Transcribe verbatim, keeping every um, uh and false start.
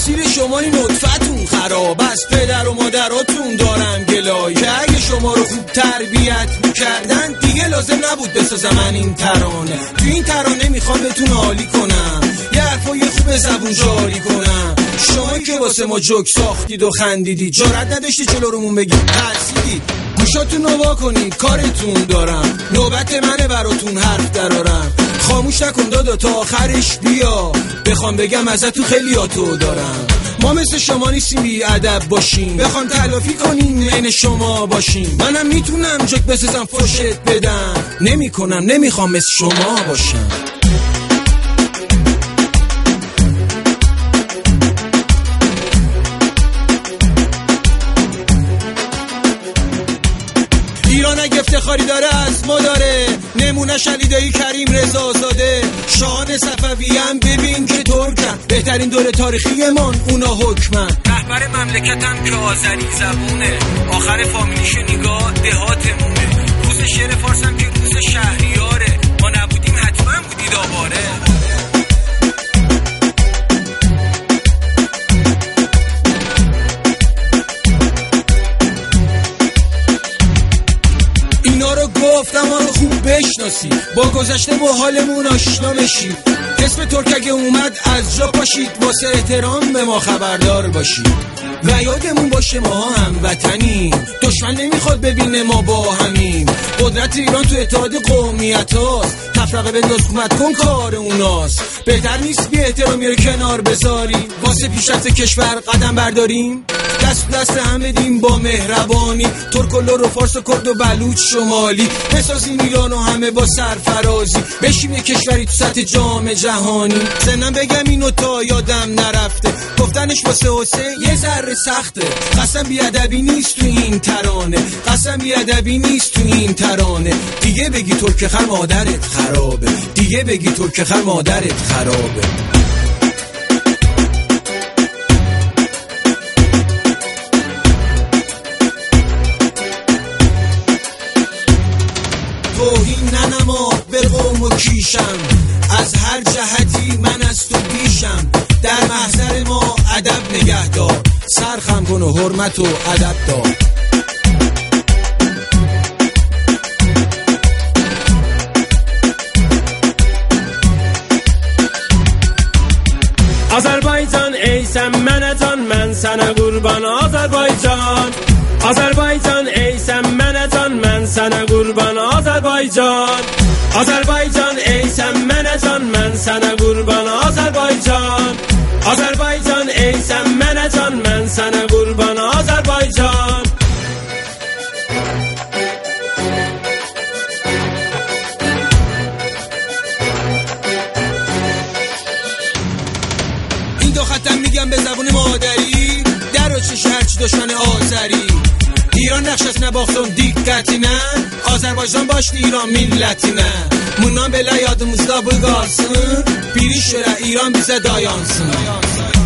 تقصیر شما این نطفتون خراب، از پدر و مادراتون دارم گلای که اگه شما رو خوب تربیت میکردن دیگه لازم نبود بسازم من این ترانه. تو این ترانه میخوام بهتون عالی کنم، یه حرفای خوب زبون جاری کنم. شما که واسه ما جوک ساختید و خندیدید، جرأت نداشتی جلو رومون بگید ترسیدید. گوشاتون رو وا کنید کارتون دارم، نوبت منه براتون حرف درارم. خاموش نکن دادا تا آخرش بیا، بخوام بگم ازتون خیلیاتو دارم. ما مثل شما نیستیم بی ادب باشیم، بخوام تلافی کنیم عین شما باشیم. منم میتونم جوک بسازم فوشت بدم، نمیکنم نمیخوام مثل شما باشم. ایران اگه افتخاری داره از ما داره، نمونه شلیدایی کریم رضا زاده. شاهان صفوی هم ببین که ترکن، بهترین دوره تاریخی من اونا حکمن. رهبر مملکتم که آذری زبونه، آخر فامیلیشو نگاه دهاتمونه. روز شعر فارسم که روز شهریاره، ما نبودیم حتما بودید آواره. گفتم ما رو خوب بشناسی، با گذشته با حالمون آشنا بشید. اسم ترک اگه اومد از جا پاشید، واسه احترام به ما خبردار باشید. و یادمون باشه ما هم وطنیم، دشمن نمیخواد ببینه ما با همیم. قدرت ایران تو اتحاد قومیت هاست، تفرقه بنداز حکومت کن کار اوناست. بهتر نیست بی احترامی رو کنار بذاریم، واسه پیشرفت کشور قدم برداریم. دست دست هم بدیم با مهربانی، ترک و لور و فارس و کرد و بلوچ شمالی. بسازیم ایران و همه با سرفرازی، بشیم یک کشوری تو سطح جام جهانی. زنم بگم اینو تا یادم نرفته، گفتنش واسه حسین یه ذره سخته. قسم بیادبی نیست تو این ترانه، قسم بیادبی نیست تو این ترانه. دیگه بگی ترک خر مادرت خرابه، دیگه بگی ترک خر مادرت خرابه. توهین ننما به قوم و کیشم، از هر جهتی من از تو بیشم. در محضر ما ادب نگه دار، سرخم کن و حرمت و ادب دار. Azerbaycan ey sen mənə can, mən sənə qurban Azərbaycan. Azərbaycan ey sen mənə can, mən sənə qurban Azərbaycan. Azərbaycan ey sen mənə can, mən sənə qurban Azərbaycan. Azərbaycan ey sen mənə can, mən sənə qurban Azərbaycan. این دو خطم میگم به زبون مادری، در و چش هرچی دشمن آذری. ایران نقش از نباختم dikkatine, Azərbaycan başlı İran millətinə. Bundan belə yadımızda bu qalsın, bir iş görə İran bizə dayansın.